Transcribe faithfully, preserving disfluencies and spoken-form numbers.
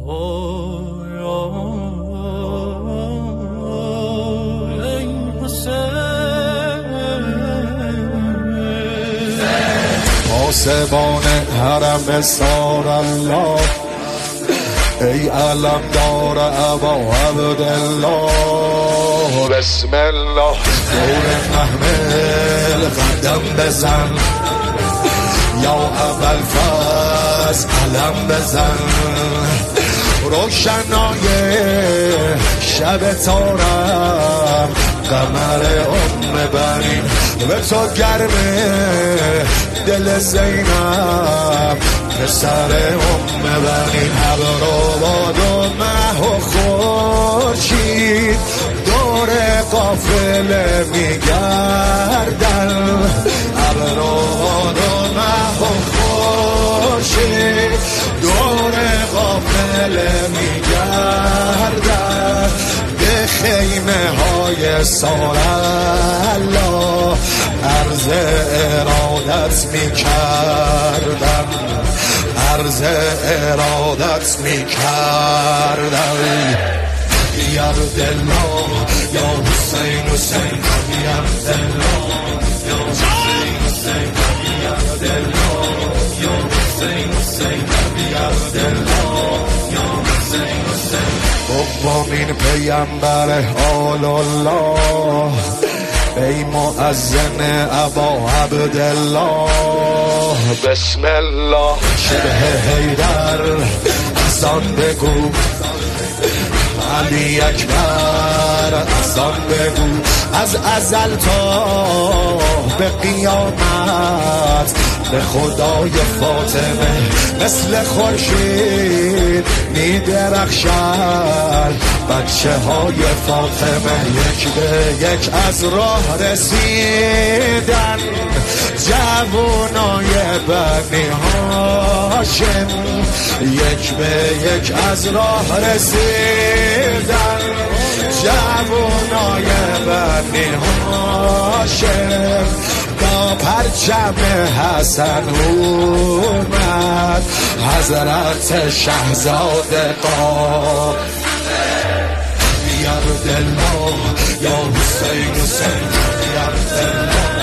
پاسبان حرم سار الله، ای علمدار ابا عبدالله، بسم الله دور محمل قدم بزن، یا اول فاز علم بزن، روشنای شب تارم قمر ام برین، به تو گرمه دل زینب پسر ام برین، ابروباد و مه و خورشید دور قافله میگردن، ابروباد و مه و خورشید دور قافله میگردن، به خیمه های سارالله عرض ارادت میکردم، عرض ارادت میکردم. یا دلم یا حسین حسین یا دلم یا حسین حسین یا دلم یا حسین حسین یا دلم یا حسین حسین. دومین پیامبر آل الله، ای مؤذن ابا عبدالله، بسم الله شبه حیدر اذان بگو، علی اکبر اذان بگو، از ازل تا به قیامت به خدای فاطمه مثل خورشید میدرخشد، بچه های فاطمه یک به یک از راه رسیدن، جوانای بنی هاشم یک به یک از راه رسیدن، جوانای بنی هاشم با پرچم حسن اومد حضرت شهزاده قاب، یا دلم یا حسین حسین یا دلم